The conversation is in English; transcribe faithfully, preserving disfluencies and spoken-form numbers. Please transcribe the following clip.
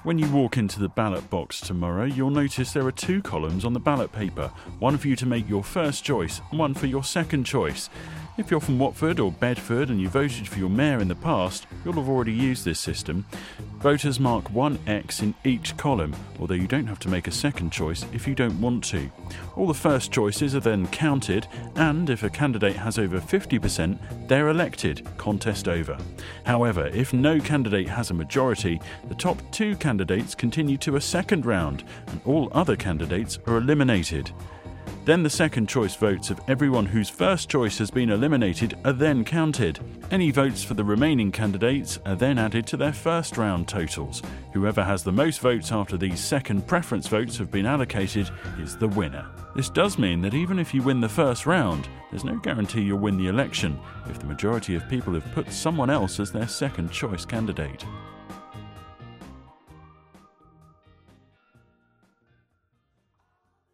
When you walk into the ballot box tomorrow, you'll notice there are two columns on the ballot paper, one for you to make your first choice and one for your second choice. If you're from Watford or Bedford and you voted for your mayor in the past, you'll have already used this system. Voters mark one X in each column, although you don't have to make a second choice if you don't want to. All the first choices are then counted, and if a candidate has over fifty percent, they're elected, contest over. However, if no candidate has a majority, the top two candidates continue to a second round, and all other candidates are eliminated. Then the second choice votes of everyone whose first choice has been eliminated are then counted. Any votes for the remaining candidates are then added to their first round totals. Whoever has the most votes after these second preference votes have been allocated is the winner. This does mean that even if you win the first round, there's no guarantee you'll win the election if the majority of people have put someone else as their second choice candidate.